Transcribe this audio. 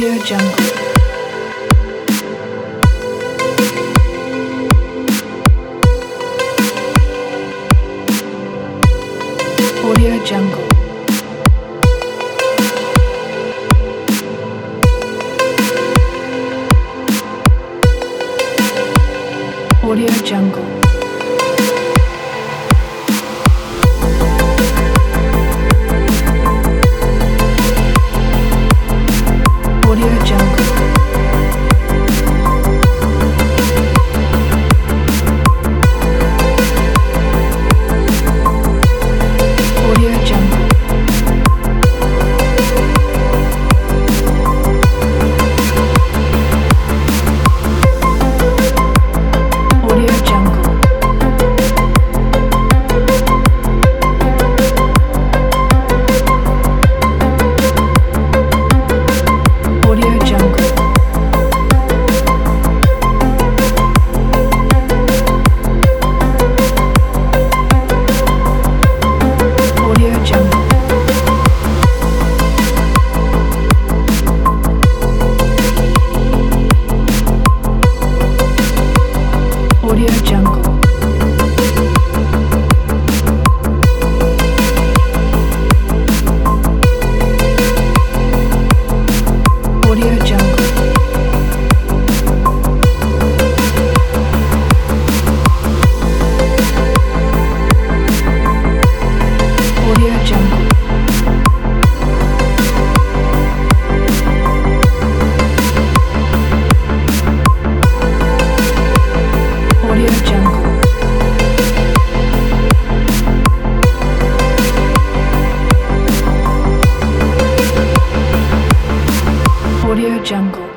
Audio Jungle. Audio Jungle. Audio Jungle. Audio Jungle. Audio Jungle. Audio Jungle. Audio Jungle. Audio Jungle. Audio Jungle. Audio Jungle. Audio Jungle. Audio Jungle. Audio Jungle.